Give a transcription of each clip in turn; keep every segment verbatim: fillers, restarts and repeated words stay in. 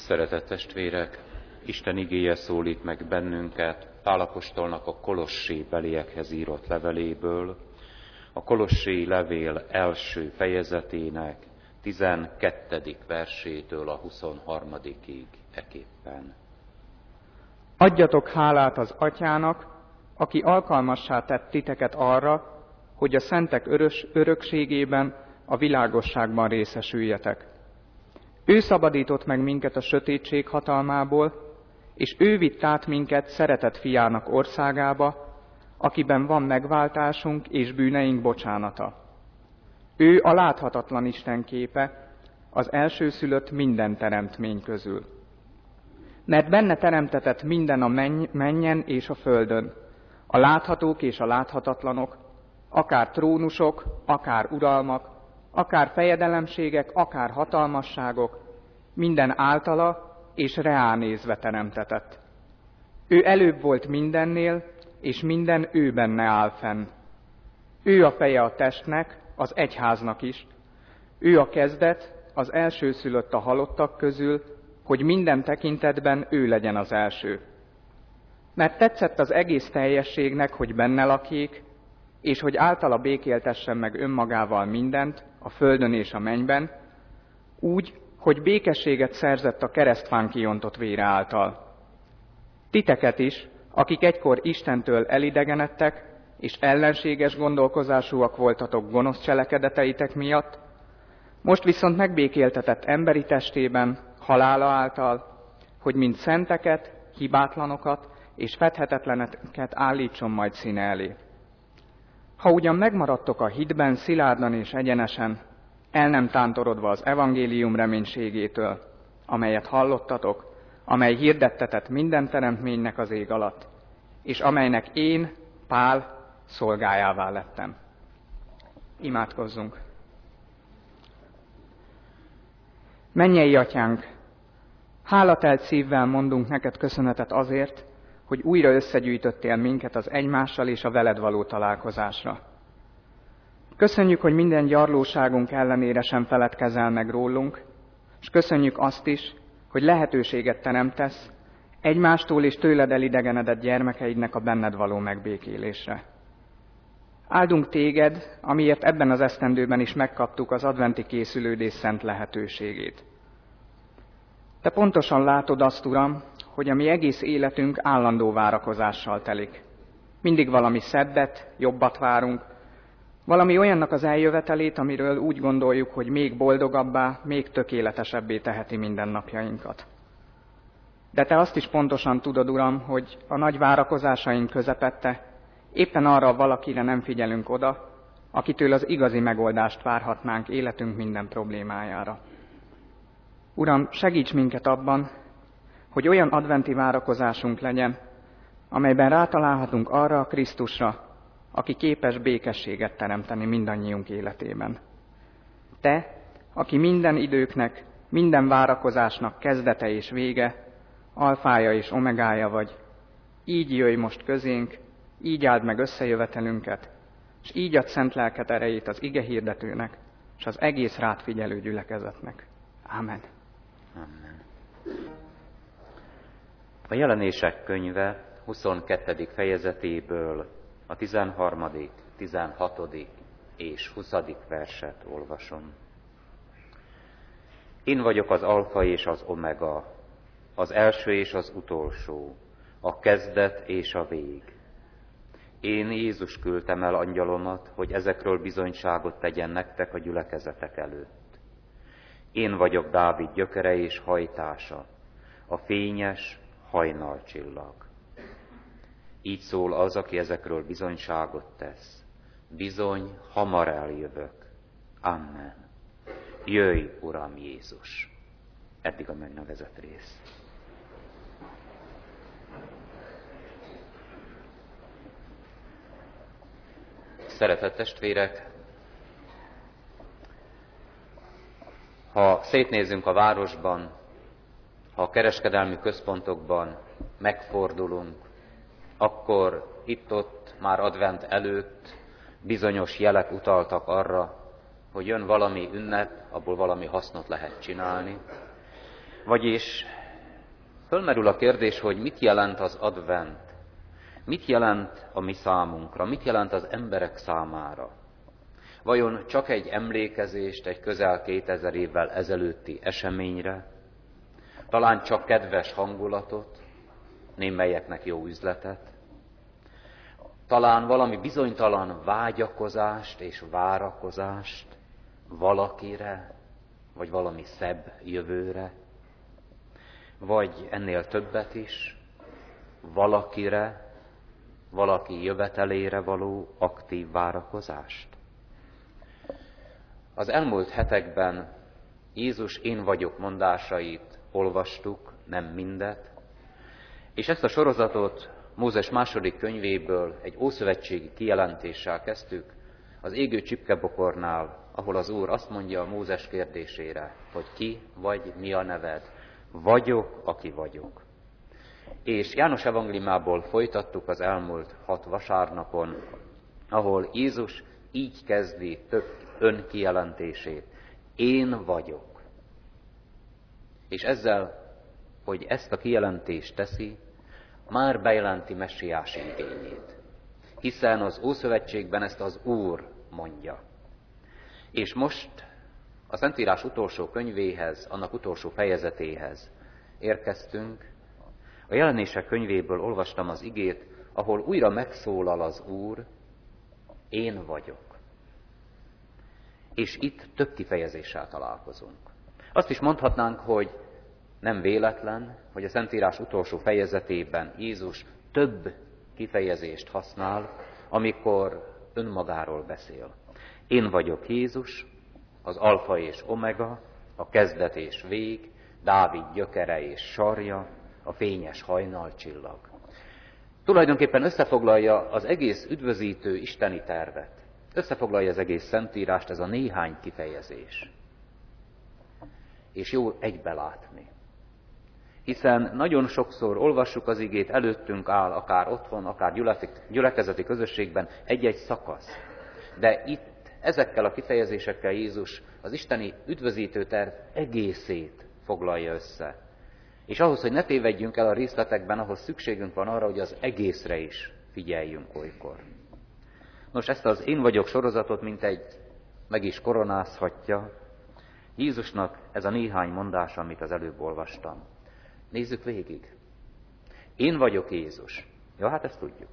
Szeretett testvérek, Isten igéje szólít meg bennünket Pál apostolnak a Kolossé beliekhez írott leveléből, a Kolossé levél első fejezetének tizenkettedik versétől a huszonharmadikig eképpen. Adjatok hálát az Atyának, aki alkalmassá tett titeket arra, hogy a szentek örös, örökségében, a világosságban részesüljetek. Ő szabadított meg minket a sötétség hatalmából, és ő vitt át minket szeretett fiának országába, akiben van megváltásunk és bűneink bocsánata. Ő a láthatatlan Isten képe, az elsőszülött minden teremtmény közül. Mert benne teremtetett minden a menny, mennyen és a földön, a láthatók és a láthatatlanok, akár trónusok, akár uralmak, akár fejedelemségek, akár hatalmasságok, minden általa és reánézve teremtetett. Ő előbb volt mindennél, és minden ő benne áll fenn. Ő a feje a testnek, az egyháznak is. Ő a kezdet, az elsőszülött a halottak közül, hogy minden tekintetben ő legyen az első. Mert tetszett az egész teljességnek, hogy benne lakjék, és hogy általa békéltessen meg önmagával mindent, a földön és a mennyben, úgy, hogy békességet szerzett a keresztfán kiontott vére által. Titeket is, akik egykor Istentől elidegenedtek, és ellenséges gondolkozásúak voltatok gonosz cselekedeteitek miatt, most viszont megbékéltetett emberi testében, halála által, hogy mint szenteket, hibátlanokat és fedhetetleneket állítson majd színe elé. Ha ugyan megmaradtok a hitben szilárdan és egyenesen, el nem tántorodva az evangélium reménységétől, amelyet hallottatok, amely hirdettetett minden teremtménynek az ég alatt, és amelynek én, Pál, szolgájává lettem. Imádkozzunk! Mennyei Atyánk, hálatelt szívvel mondunk neked köszönetet azért, hogy újra összegyűjtöttél minket az egymással és a veled való találkozásra. Köszönjük, hogy minden gyarlóságunk ellenére sem feledkezel meg rólunk, és köszönjük azt is, hogy lehetőséget teremtesz egymástól és tőled elidegenedett gyermekeidnek a benned való megbékélésre. Áldunk téged, amiért ebben az esztendőben is megkaptuk az adventi készülődés szent lehetőségét. Te pontosan látod azt, Uram, hogy a mi egész életünk állandó várakozással telik. Mindig valami szebbet, jobbat várunk, valami olyannak az eljövetelét, amiről úgy gondoljuk, hogy még boldogabbá, még tökéletesebbé teheti mindennapjainkat. De te azt is pontosan tudod, Uram, hogy a nagy várakozásaink közepette éppen arra valakire nem figyelünk oda, akitől az igazi megoldást várhatnánk életünk minden problémájára. Uram, segíts minket abban, hogy olyan adventi várakozásunk legyen, amelyben rátalálhatunk arra a Krisztusra, aki képes békességet teremteni mindannyiunk életében. Te, aki minden időknek, minden várakozásnak kezdete és vége, alfája és omegája vagy, így jöjj most közénk, így áld meg összejövetelünket, és így ad szent lelked erejét az ige hirdetőnek, és az egész rád figyelő gyülekezetnek. Ámen. Amen. A Jelenések könyve huszonkettedik fejezetéből a tizenharmadik, tizenhatodik és huszadik verset olvasom. Én vagyok az alfa és az omega, az első és az utolsó, a kezdet és a vég. Én Jézus küldtem el angyalomat, hogy ezekről bizonyságot tegyen nektek a gyülekezetek előtt. Én vagyok Dávid gyökere és hajtása, a fényes hajnalcsillag. Így szól az, aki ezekről bizonyságot tesz. Bizony, hamar eljövök. Amen. Jöjj, Uram Jézus! Eddig a megnevezett rész. Szeretett testvérek, ha szétnézünk a városban, ha a kereskedelmi központokban megfordulunk, akkor itt-ott már advent előtt bizonyos jelek utaltak arra, hogy jön valami ünnep, abból valami hasznot lehet csinálni. Vagyis Fölmerül a kérdés, hogy mit jelent az advent, mit jelent a mi számunkra, mit jelent az emberek számára. Vajon csak egy emlékezést egy közel kétezer évvel ezelőtti eseményre, talán csak kedves hangulatot, némelyeknek jó üzletet, talán valami bizonytalan vágyakozást és várakozást valakire, vagy valami szebb jövőre, vagy ennél többet is, valakire, valaki jövetelére való aktív várakozást. Az elmúlt hetekben Jézus én vagyok mondásait olvastuk, nem mindet, és ezt a sorozatot Mózes második könyvéből egy ószövetségi kijelentéssel kezdtük, az égő csipkebokornál, ahol az Úr azt mondja a Mózes kérdésére, hogy ki vagy, mi a neved, vagyok, aki vagyok. És János evangéliumából folytattuk az elmúlt hat vasárnapon, ahol Jézus így kezdi több önkijelentését. Én vagyok. És ezzel, hogy ezt a kijelentést teszi, már bejelenti messiási igényét. Hiszen az Ószövetségben ezt az Úr mondja. És most a Szentírás utolsó könyvéhez, annak utolsó fejezetéhez érkeztünk. A Jelenések könyvéből olvastam az igét, ahol újra megszólal az Úr, én vagyok. És itt több kifejezéssel találkozunk. Azt is mondhatnánk, hogy nem véletlen, hogy a Szentírás utolsó fejezetében Jézus több kifejezést használ, amikor önmagáról beszél. Én vagyok Jézus, az alfa és omega, a kezdet és vég, Dávid gyökere és sarja, a fényes hajnalcsillag. Tulajdonképpen összefoglalja az egész üdvözítő isteni tervet. Összefoglalja az egész Szentírást ez a néhány kifejezés. És jó egybe látni. Hiszen nagyon sokszor olvassuk az igét, előttünk áll, akár otthon, akár gyülekezeti közösségben egy-egy szakasz. De itt ezekkel a kifejezésekkel Jézus az isteni üdvözítő terv egészét foglalja össze. És ahhoz, hogy ne tévedjünk el a részletekben, ahhoz szükségünk van arra, hogy az egészre is figyeljünk olykor. Nos, ezt az Én vagyok sorozatot mintegy meg is koronázhatja Jézusnak ez a néhány mondás, amit az előbb olvastam. Nézzük végig. Én vagyok Jézus. Ja, hát ezt tudjuk.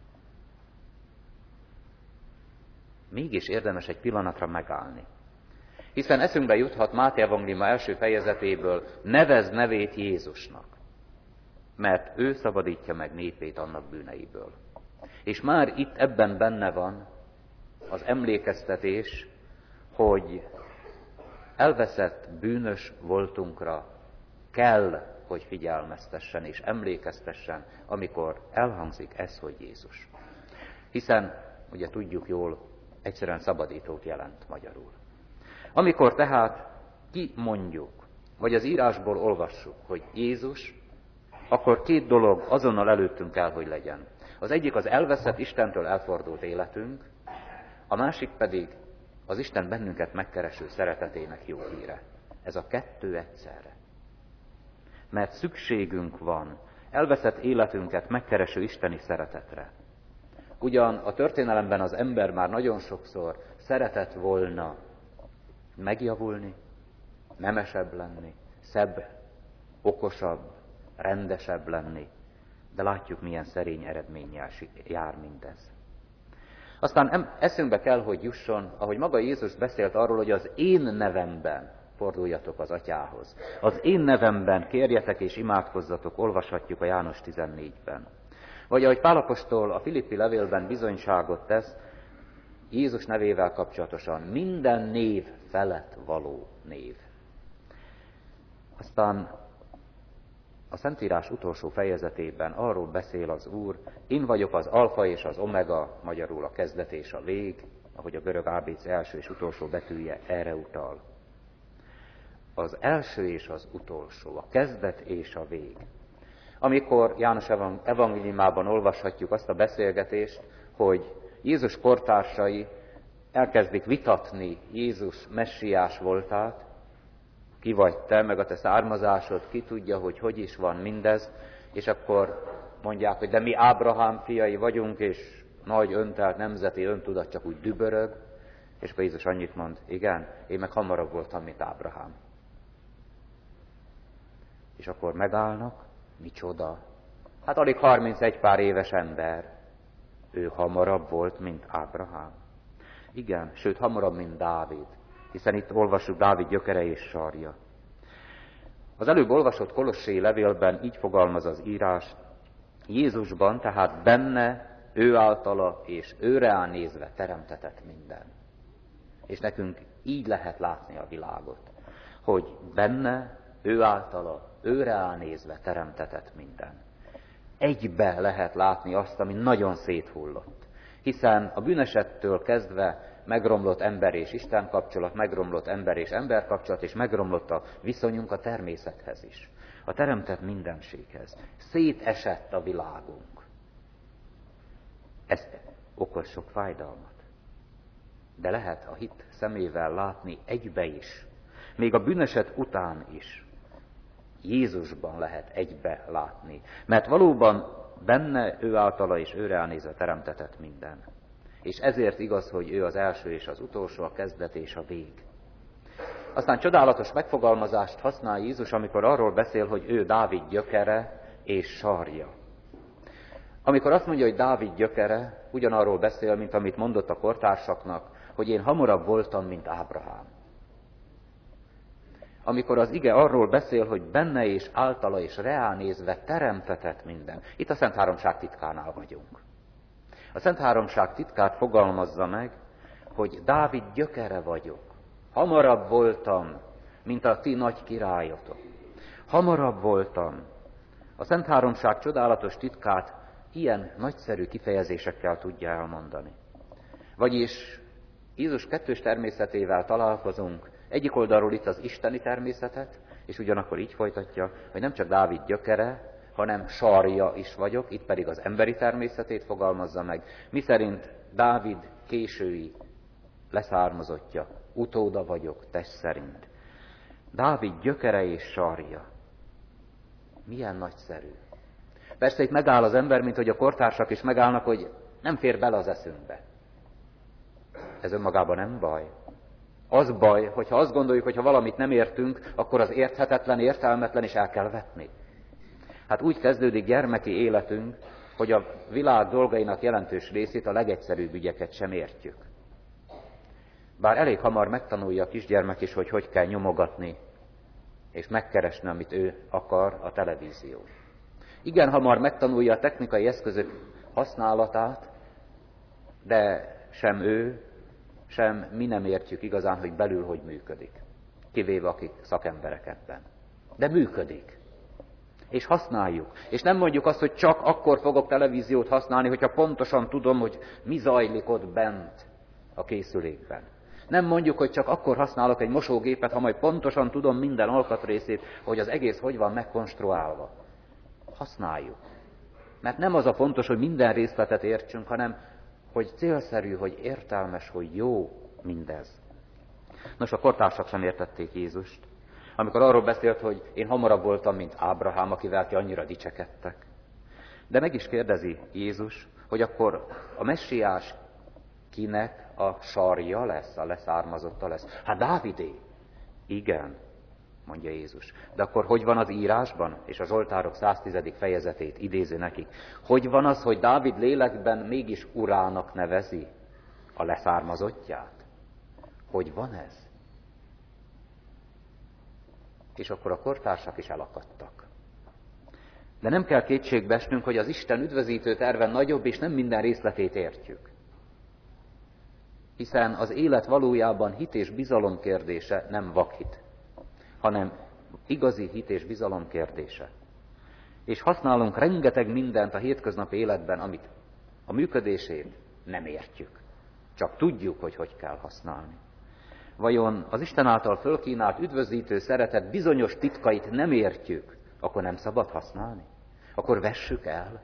Mégis érdemes egy pillanatra megállni. Hiszen eszünkbe juthat Máté evangéliuma első fejezetéből, nevezd nevét Jézusnak, mert ő szabadítja meg népét annak bűneiből. És már itt ebben benne van az emlékeztetés, hogy elveszett bűnös voltunkra kell, hogy figyelmeztessen és emlékeztessen, amikor elhangzik ez, hogy Jézus. Hiszen, ugye tudjuk jól, egyszerűen szabadítót jelent magyarul. Amikor tehát kimondjuk, vagy az írásból olvassuk, hogy Jézus, akkor két dolog azonnal előttünk kell, hogy legyen. Az egyik az elveszett Istentől elfordult életünk, a másik pedig az Isten bennünket megkereső szeretetének jó híre. Ez a kettő egyszerre. Mert szükségünk van elveszett életünket megkereső isteni szeretetre. Ugyan a történelemben az ember már nagyon sokszor szeretett volna megjavulni, nemesebb lenni, szebb, okosabb, rendesebb lenni, de látjuk, milyen szerény eredménnyel jár mindez. Aztán eszünkbe kell, hogy jusson, ahogy maga Jézus beszélt arról, hogy az én nevemben forduljatok az Atyához. Az én nevemben kérjetek és imádkozzatok, olvashatjuk a János tizennégyben. Vagy ahogy Pál apostol a Filippi levélben bizonyságot tesz, Jézus nevével kapcsolatosan minden név felett való név. Aztán a Szentírás utolsó fejezetében arról beszél az Úr, én vagyok az alfa és az omega, magyarul a kezdet és a vég, ahogy a görög á bé cé első és utolsó betűje erre utal. Az első és az utolsó, a kezdet és a vég. Amikor János evangéliumában olvashatjuk azt a beszélgetést, hogy Jézus kortársai elkezdik vitatni Jézus messiás voltát, ki vagy te, meg a te származásod, ki tudja, hogy hogy is van mindez, és akkor mondják, hogy de mi Ábrahám fiai vagyunk, és nagy öntelt nemzeti öntudat csak úgy dübörög, és akkor Jézus annyit mond, igen, én meg hamarabb voltam, mint Ábrahám. És akkor megállnak, micsoda? Hát alig harmincegy pár éves ember, ő hamarabb volt, mint Ábrahám. Igen, sőt hamarabb, mint Dávid, hiszen itt olvassuk Dávid gyökere és sarja. Az előbb olvasott Kolossé levélben így fogalmaz az írás, Jézusban, tehát benne, ő általa és őre nézve teremtetett minden. És nekünk így lehet látni a világot, hogy benne, ő általa, őre nézve teremtetett minden. Egybe lehet látni azt, ami nagyon széthullott. Hiszen a bűnesettől kezdve megromlott ember és Isten kapcsolat, megromlott ember és ember kapcsolat, és megromlott a viszonyunk a természethez is. A teremtett mindenséghez. Szétesett a világunk. Ez okoz sok fájdalmat. De lehet a hit szemével látni egybe is. Még a bűneset után is. Jézusban lehet egybe látni. Mert valóban benne, ő általa és őre elnézve teremtetett minden. És ezért igaz, hogy ő az első és az utolsó, a kezdet és a vég. Aztán csodálatos megfogalmazást használ Jézus, amikor arról beszél, hogy ő Dávid gyökere és sarja. Amikor azt mondja, hogy Dávid gyökere, ugyanarról beszél, mint amit mondott a kortársaknak, hogy én hamarabb voltam, mint Ábrahám. Amikor az ige arról beszél, hogy benne és általa és reál nézve teremtetett minden. Itt a Szent Háromság titkánál vagyunk. A Szent Háromság titkát fogalmazza meg, hogy Dávid gyökere vagyok. Hamarabb voltam, mint a ti nagy királyotok. Hamarabb voltam. A Szent Háromság csodálatos titkát ilyen nagyszerű kifejezésekkel tudja elmondani. Vagyis Jézus kettős természetével találkozunk, egyik oldalról itt az isteni természetet, és ugyanakkor így folytatja, hogy nem csak Dávid gyökere, hanem sarja is vagyok, itt pedig az emberi természetét fogalmazza meg, miszerint Dávid késői leszármazottja, utóda vagyok test szerint. Dávid gyökere és sarja. Milyen nagyszerű. Persze itt megáll az ember, mint hogy a kortársak is megállnak, hogy nem fér bele az eszünkbe. Ez önmagában nem baj. Az baj, hogyha azt gondoljuk, hogy ha valamit nem értünk, akkor az érthetetlen, értelmetlen is el kell vetni. Hát úgy kezdődik gyermeki életünk, hogy a világ dolgainak jelentős részét, a legegyszerűbb ügyeket sem értjük. Bár elég hamar megtanulja a kisgyermek is, hogy hogy kell nyomogatni, és megkeresni, amit ő akar, a televízió. Igen hamar megtanulja a technikai eszközök használatát, de sem ő, sem mi nem értjük igazán, hogy belül hogy működik. Kivéve akik szakemberek ebben. De működik. És használjuk. És nem mondjuk azt, hogy csak akkor fogok televíziót használni, hogyha pontosan tudom, hogy mi zajlik ott bent a készülékben. Nem mondjuk, hogy csak akkor használok egy mosógépet, ha majd pontosan tudom minden alkatrészét, hogy az egész hogy van megkonstruálva. Használjuk. Mert nem az a fontos, hogy minden részletet értsünk, hanem hogy célszerű, hogy értelmes, hogy jó mindez. Nos, a kortársak sem értették Jézust, amikor arról beszélt, hogy én hamarabb voltam, mint Ábrahám, akivel ti annyira dicsekedtek. De meg is kérdezi Jézus, hogy akkor a messiás kinek a sarja lesz, a leszármazotta lesz. Hát Dávidé. Igen, mondja Jézus. De akkor hogy van az írásban, és a Zsoltárok száztízedik fejezetét idézi nekik. Hogy van az, hogy Dávid lélekben mégis urának nevezi a leszármazottját? Hogy van ez? És akkor a kortársak is elakadtak. De nem kell kétségbe esnünk, hogy az Isten üdvözítő terve nagyobb, és nem minden részletét értjük. Hiszen az élet valójában hit és bizalom kérdése, nem vakhit, hanem igazi hit és bizalom kérdése. És használunk rengeteg mindent a hétköznapi életben, amit a működését nem értjük. Csak tudjuk, hogy hogy kell használni. Vajon az Isten által fölkínált üdvözítő szeretet bizonyos titkait nem értjük, akkor nem szabad használni? Akkor vessük el?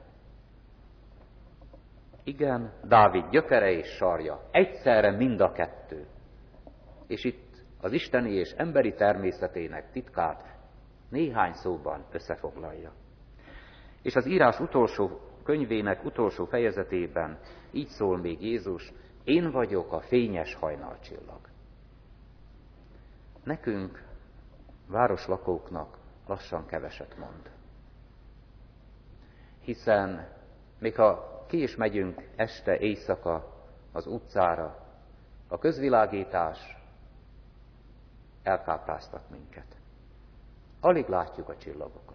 Igen, Dávid gyökere és sarja. Egyszerre mind a kettő. És itt az isteni és emberi természetének titkát néhány szóban összefoglalja. És az írás utolsó könyvének utolsó fejezetében így szól még Jézus: én vagyok a fényes hajnalcsillag. Nekünk, városlakóknak lassan keveset mond. Hiszen még ha ki is megyünk este, éjszaka az utcára, a közvilágítás elkápráztat minket. Alig látjuk a csillagokat.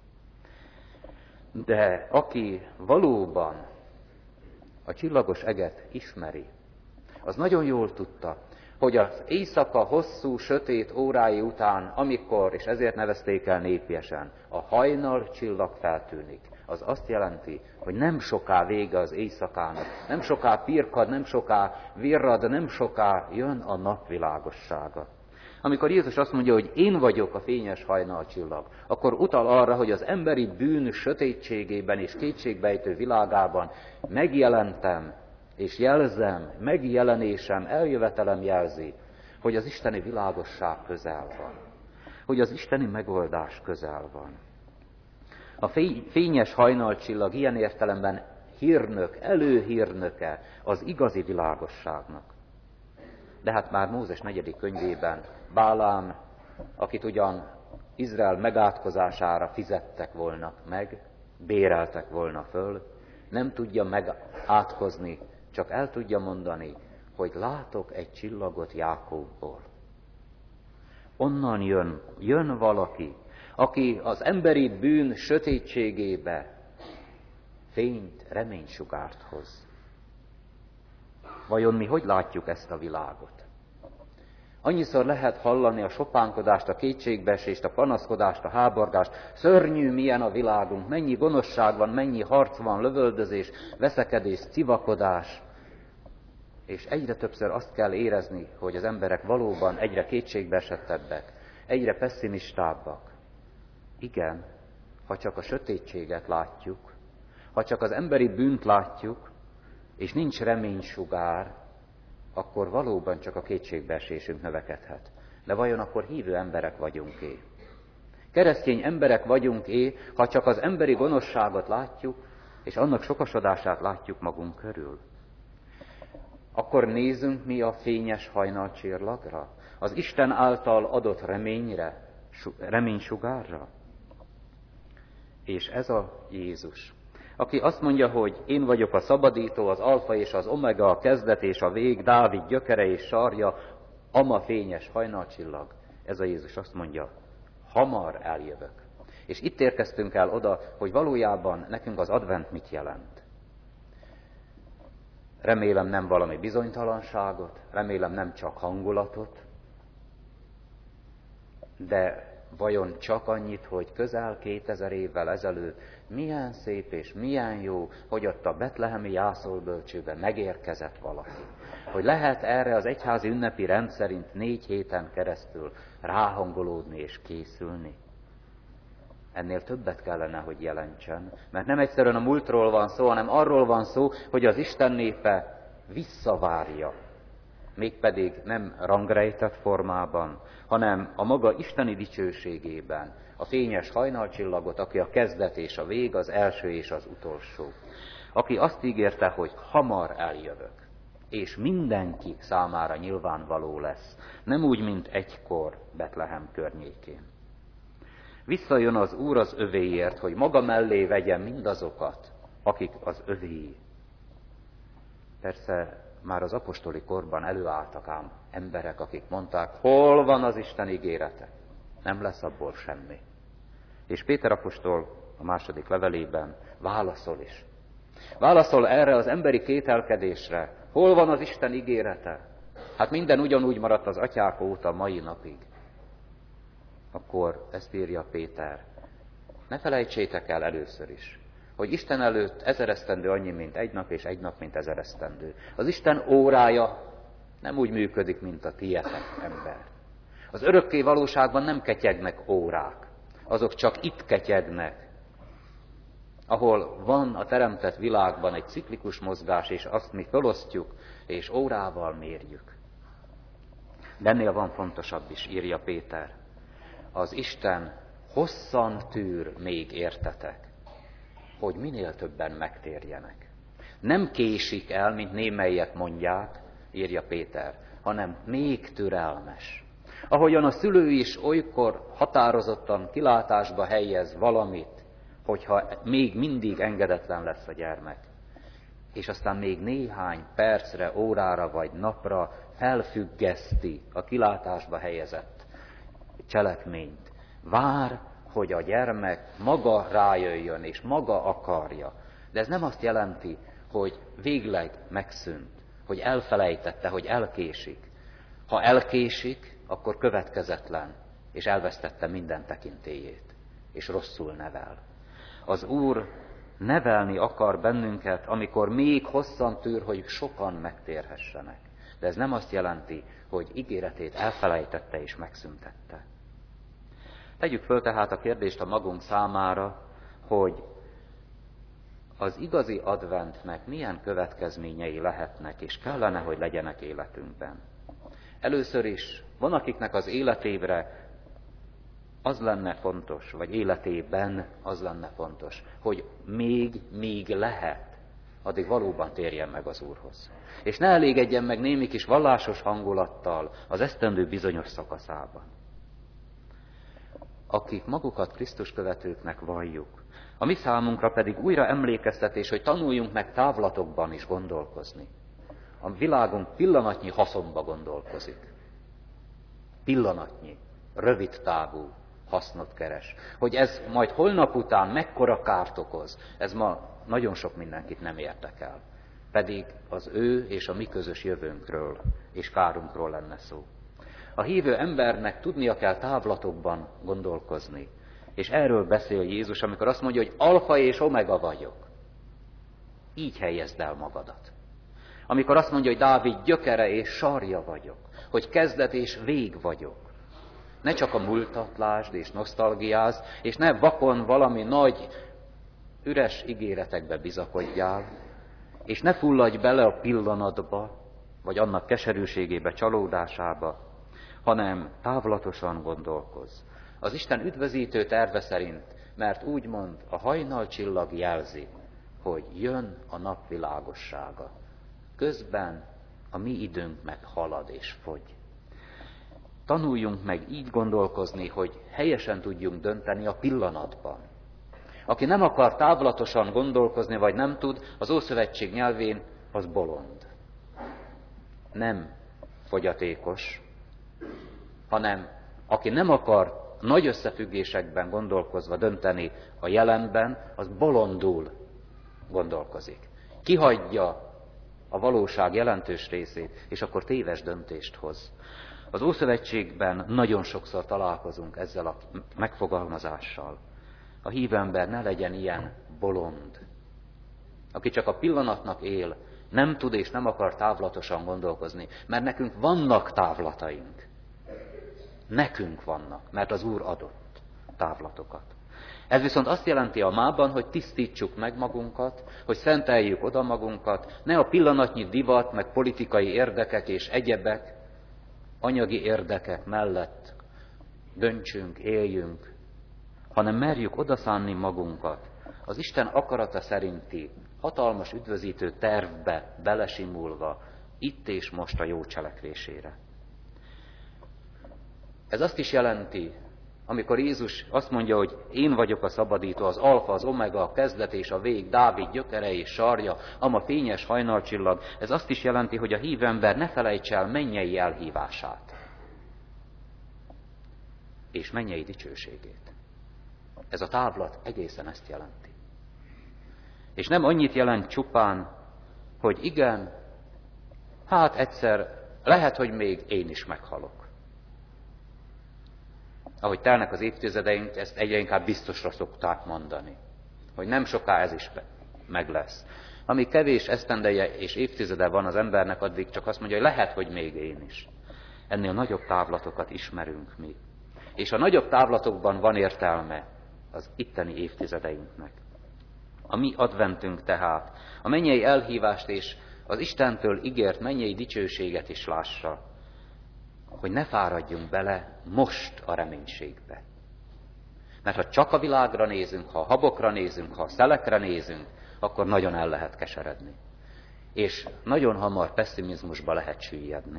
De aki valóban a csillagos eget ismeri, az nagyon jól tudta, hogy az éjszaka hosszú, sötét órái után, amikor, és ezért nevezték el népiesen, a hajnal csillag feltűnik, az azt jelenti, hogy nem soká vége az éjszakának, nem soká pirkad, nem soká virrad, nem soká jön a napvilágossága. Amikor Jézus azt mondja, hogy én vagyok a fényes hajnalcsillag, akkor utal arra, hogy az emberi bűn sötétségében és kétségbejtő világában megjelentem, és jelzem, megjelenésem, eljövetelem jelzi, hogy az isteni világosság közel van, hogy az isteni megoldás közel van. A fényes hajnalcsillag ilyen értelemben hírnök, előhírnöke az igazi világosságnak. De hát már Mózes negyedik könyvében Bálám, akit ugyan Izrael megátkozására fizettek volna meg, béreltek volna föl, nem tudja megátkozni, csak el tudja mondani, hogy látok egy csillagot Jákóbból. Onnan jön, jön valaki, aki az emberi bűn sötétségébe fényt, reménysugárt hoz. Vajon mi hogy látjuk ezt a világot? Annyiszor lehet hallani a sopánkodást, a kétségbeesést, a panaszkodást, a háborgást. Szörnyű milyen a világunk, mennyi gonoszság van, mennyi harc van, lövöldözés, veszekedés, civakodás. És egyre többször azt kell érezni, hogy az emberek valóban egyre kétségbeesettebbek, egyre pesszimistábbak. Igen, ha csak a sötétséget látjuk, ha csak az emberi bűnt látjuk, és nincs reménysugár, akkor valóban csak a kétségbeesésünk növekedhet. De vajon akkor hívő emberek vagyunk-é? Keresztény emberek vagyunk-é, ha csak az emberi gonoszságot látjuk, és annak sokasodását látjuk magunk körül? Akkor nézzünk mi a fényes hajnalcsillagra, az Isten által adott reményre, reménysugárra. És ez a Jézus, aki azt mondja, hogy én vagyok a szabadító, az alfa és az omega, a kezdet és a vég, Dávid gyökere és sarja, ama fényes hajnalcsillag. Ez a Jézus azt mondja, hamar eljövök. És itt érkeztünk el oda, hogy valójában nekünk az advent mit jelent. Remélem nem valami bizonytalanságot, remélem nem csak hangulatot, de vajon csak annyit, hogy közel kétezer évvel ezelőtt milyen szép és milyen jó, hogy ott a betlehemi jászolbölcsőbe megérkezett valaki. Hogy lehet erre az egyházi ünnepi rend szerint négy héten keresztül ráhangolódni és készülni. Ennél többet kellene, hogy jelentsen, mert nem egyszerűen a múltról van szó, hanem arról van szó, hogy az Isten népe visszavárja. Mégpedig nem rangrejtett formában, hanem a maga isteni dicsőségében, a fényes hajnalcsillagot, aki a kezdet és a vég, az első és az utolsó. Aki azt ígérte, hogy hamar eljövök, és mindenki számára nyilvánvaló lesz, nem úgy, mint egykor Betlehem környékén. Visszajön az Úr az övéért, hogy maga mellé vegye mindazokat, akik az övéi. Persze már az apostoli korban előálltak ám emberek, akik mondták, hol van az Isten ígérete? Nem lesz abból semmi. És Péter apostol a második levelében válaszol is. Válaszol erre az emberi kételkedésre, hol van az Isten ígérete? Hát minden ugyanúgy maradt az atyák óta mai napig. Akkor ezt írja Péter. Ne felejtsétek el először is, hogy Isten előtt ezer esztendő annyi, mint egy nap, és egy nap, mint ezer esztendő. Az Isten órája nem úgy működik, mint a tietek, ember. Az örökké valóságban nem ketyegnek órák. Azok csak itt ketyegnek, ahol van a teremtett világban egy ciklikus mozgás, és azt mi felosztjuk, és órával mérjük. De ennél van fontosabb is, írja Péter. Az Isten hosszan tűr még értetek, hogy minél többen megtérjenek. Nem késik el, mint némelyek mondják, írja Péter, hanem még türelmes. Ahogyan a szülő is olykor határozottan kilátásba helyez valamit, hogyha még mindig engedetlen lesz a gyermek, és aztán még néhány percre, órára vagy napra felfüggeszti a kilátásba helyezett cselekményt. Vár, hogy a gyermek maga rájöjjön, és maga akarja. De ez nem azt jelenti, hogy végleg megszűnt, hogy elfelejtette, hogy elkésik. Ha elkésik, akkor következetlen, és elvesztette minden tekintélyét, és rosszul nevel. Az Úr nevelni akar bennünket, amikor még hosszan tűr, hogy sokan megtérhessenek. De ez nem azt jelenti, hogy ígéretét elfelejtette és megszüntette. Tegyük föl tehát a kérdést a magunk számára, hogy az igazi adventnek milyen következményei lehetnek, és kellene, hogy legyenek életünkben. Először is van, akiknek az életébre az lenne fontos, vagy életében az lenne fontos, hogy még, még lehet, addig valóban térjen meg az Úrhoz. És ne elégedjen meg némi kis vallásos hangulattal az esztendő bizonyos szakaszában. Akik magukat Krisztus követőknek valljuk, a mi számunkra pedig újra emlékeztetés, hogy tanuljunk meg távlatokban is gondolkozni. A világunk pillanatnyi haszonba gondolkozik. Pillanatnyi, rövid távú hasznot keres. Hogy ez majd holnap után mekkora kárt okoz, ez ma nagyon sok mindenkit nem érdekel. Pedig az ő és a mi közös jövőnkről és kárunkról lenne szó. A hívő embernek tudnia kell távlatokban gondolkozni. És erről beszél Jézus, amikor azt mondja, hogy alfa és omega vagyok. Így helyezd el magadat. Amikor azt mondja, hogy Dávid gyökere és sarja vagyok, hogy kezdet és vég vagyok. Ne csak a múltat lásd és nosztalgiázd, és ne vakon valami nagy, üres ígéretekbe bizakodjál, és ne fulladj bele a pillanatba, vagy annak keserűségébe, csalódásába, hanem távlatosan gondolkozz. Az Isten üdvözítő terve szerint, mert úgymond a hajnalcsillag jelzi, hogy jön a nap világossága. Közben a mi időnk meg halad és fogy. Tanuljunk meg így gondolkozni, hogy helyesen tudjunk dönteni a pillanatban. Aki nem akar távlatosan gondolkozni, vagy nem tud, az Ószövetség nyelvén az bolond. Nem fogyatékos, hanem aki nem akar nagy összefüggésekben gondolkozva dönteni a jelenben, az bolondul gondolkozik. Kihagyja a valóság jelentős részét, és akkor téves döntést hoz. Az Ószövetségben nagyon sokszor találkozunk ezzel a megfogalmazással. A hívő ember ne legyen ilyen bolond, aki csak a pillanatnak él, nem tud és nem akar távlatosan gondolkozni, mert nekünk vannak távlataink. Nekünk vannak, mert az Úr adott távlatokat. Ez viszont azt jelenti a mában, hogy tisztítsuk meg magunkat, hogy szenteljük oda magunkat, ne a pillanatnyi divat, meg politikai érdekek és egyebek, anyagi érdekek mellett döntsünk, éljünk, hanem merjük odaszánni magunkat az Isten akarata szerinti hatalmas üdvözítő tervbe belesimulva, itt és most a jó cselekvésére. Ez azt is jelenti, amikor Jézus azt mondja, hogy én vagyok a szabadító, az alfa, az omega, a kezdet és a vég, Dávid gyökere és sarja, ama fényes hajnalcsillag, ez azt is jelenti, hogy a hívő ember ne felejtse el mennyei elhívását és mennyei dicsőségét. Ez a távlat egészen ezt jelenti. És nem annyit jelent csupán, hogy igen, hát egyszer lehet, hogy még én is meghalok. Ahogy telnek az évtizedeink, ezt egyre inkább biztosra szokták mondani, hogy nem soká ez is meg lesz. Amíg kevés esztendeje és évtizede van az embernek, addig csak azt mondja, hogy lehet, hogy még én is. Ennél nagyobb távlatokat ismerünk mi. És a nagyobb távlatokban van értelme az itteni évtizedeinknek. A mi adventünk tehát a mennyei elhívást és az Istentől ígért mennyei dicsőséget is lássa. hogy ne fáradjunk bele most a reménységbe. Mert ha csak a világra nézünk, ha a habokra nézünk, ha a szelekre nézünk, akkor nagyon el lehet keseredni. És nagyon hamar pesszimizmusba lehet süllyedni.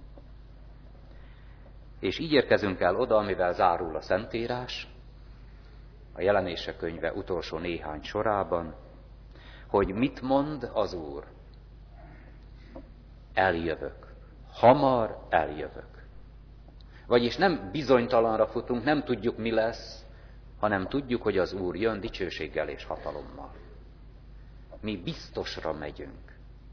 És így érkezünk el oda, amivel zárul a Szentírás, a Jelenések könyve utolsó néhány sorában, hogy mit mond az Úr? Eljövök. Hamar eljövök. Vagyis nem bizonytalanra futunk, nem tudjuk, mi lesz, hanem tudjuk, hogy az Úr jön dicsőséggel és hatalommal. Mi biztosra megyünk.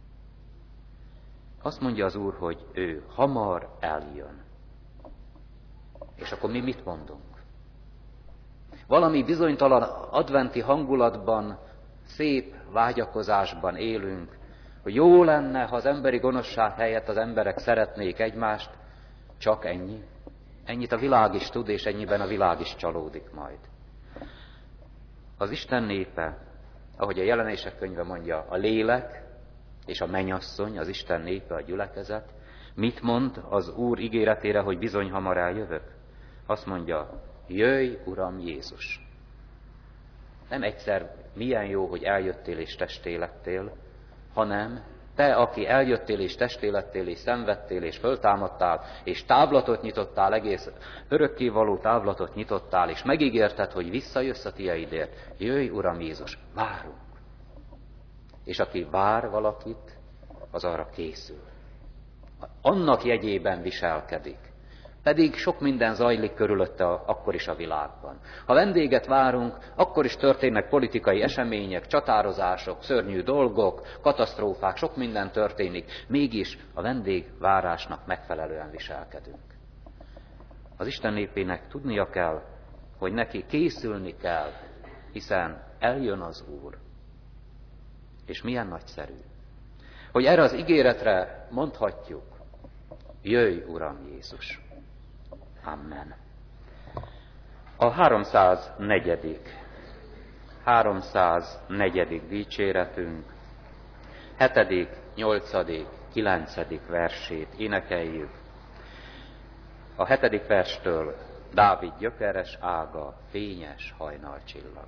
Azt mondja az Úr, hogy ő hamar eljön. És akkor mi mit mondunk? Valami bizonytalan adventi hangulatban, szép vágyakozásban élünk, hogy jó lenne, ha az emberi gonoszság helyett az emberek szeretnék egymást, csak ennyi. Ennyit a világ is tud, és ennyiben a világ is csalódik majd. Az Isten népe, ahogy a Jelenések könyve mondja, a lélek és a mennyasszony, az Isten népe, a gyülekezet, mit mond az Úr ígéretére, hogy bizony hamar eljövök? Azt mondja, jöjj, Uram Jézus! Nem egyszer milyen jó, hogy eljöttél és testé lettél, hanem te, aki eljöttél és testé lettél és szenvedtél és föltámadtál, és távlatot nyitottál, egész örökkévaló távlatot nyitottál, és megígérted, hogy visszajössz a tieidért. Jöjj, Uram Jézus, várunk! És aki vár valakit, az arra készül. Annak jegyében viselkedik. Pedig sok minden zajlik körülötte akkor is a világban. Ha vendéget várunk, akkor is történnek politikai események, csatározások, szörnyű dolgok, katasztrófák, sok minden történik. Mégis a vendégvárásnak megfelelően viselkedünk. Az Isten népének tudnia kell, hogy neki készülni kell, hiszen eljön az Úr. És milyen nagyszerű, hogy erre az ígéretre mondhatjuk, jöjj, Uram Jézus! Amen. A háromszáznegyedik háromszáznegyedik dicséretünk, hetedik, nyolcadik, kilencedik versét énekeljük. A hetedik verstől Dávid gyökeres ága, fényes hajnalcsillag.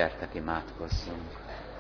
Gyertek, imádkozzunk!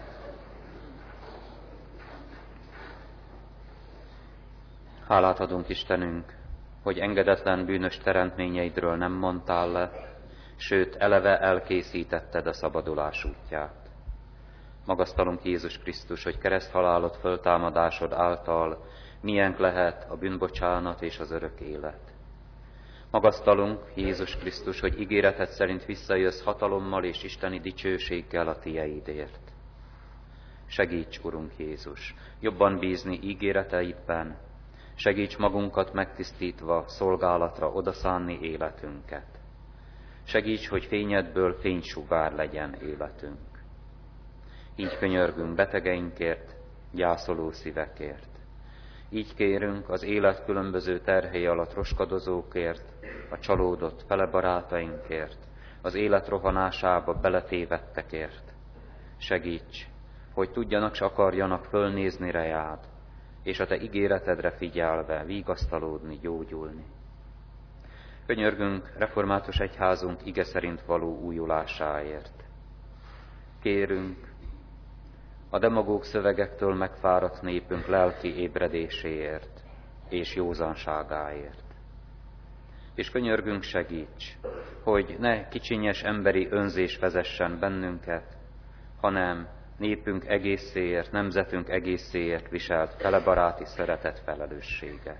Hálát adunk, Istenünk, hogy engedetlen bűnös teremtményeidről nem mondtál le, sőt, eleve elkészítetted a szabadulás útját. Magasztalunk, Jézus Krisztus, hogy kereszthalálod, föltámadásod által miénk lehet a bűnbocsánat és az örök élet. Magasztalunk, Jézus Krisztus, hogy ígéreted szerint visszajössz hatalommal és isteni dicsőséggel a tieidért. Segíts, Urunk Jézus, jobban bízni ígéreteidben, segíts magunkat megtisztítva szolgálatra odaszánni életünket. Segíts, hogy fényedből fénysugár legyen életünk. Így könyörgünk betegeinkért, gyászoló szívekért. Így kérünk az élet különböző terhei alatt roskadozókért, a csalódott felebarátainkért, az élet rohanásába beletévedtekért. Segíts, hogy tudjanak s akarjanak fölnézni reád, és a te ígéretedre figyelve vigasztalódni, gyógyulni. Könyörgünk református egyházunk ige szerint való újulásáért. Kérünk a demagóg szövegektől megfáradt népünk lelki ébredéséért és józanságáért. És könyörgünk, segíts, hogy ne kicsinyes emberi önzés vezessen bennünket, hanem népünk egészéért, nemzetünk egészéért viselt felebaráti szeretet felelőssége.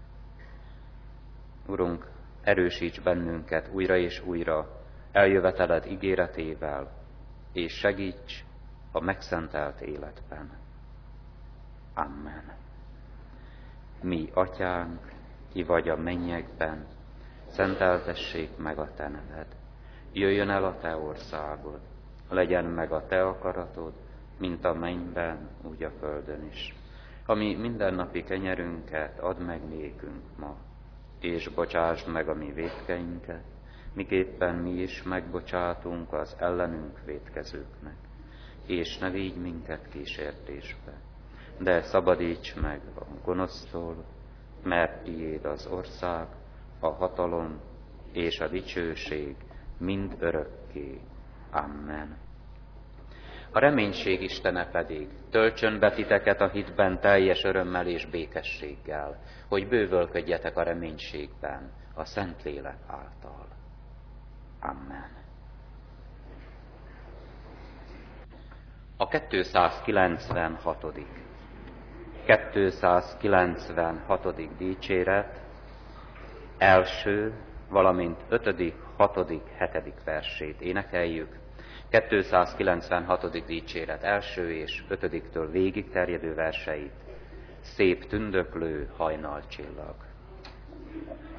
Urunk, erősíts bennünket újra és újra eljöveteled ígéretével, és segíts a megszentelt életben. Amen. Mi, Atyánk, ki vagy a mennyekben, szenteltessék meg a te neved. Jöjjön el a te országod, legyen meg a te akaratod, mint a mennyben, úgy a földön is. Ami mindennapi kenyerünket add meg nékünk ma, és bocsásd meg a mi vétkeinket, miképpen mi is megbocsátunk az ellenünk vétkezőknek. És ne vigy minket kísértésbe, de szabadíts meg a gonosztól, mert tiéd az ország, a hatalom és a dicsőség mind örökké. Amen. A reménység Istene pedig töltsön be titeket a hitben teljes örömmel és békességgel, hogy bővölködjetek a reménységben a Szentlélek által. Amen. A kétszázkilencvenhatodik kétszázkilencvenhatodik dicséret első, valamint ötödik, hatodik, hetedik versét énekeljük. kétszázkilencvenhatodik dicséret első és ötödiktől végig terjedő verseit. Szép tündöklő hajnalcsillag.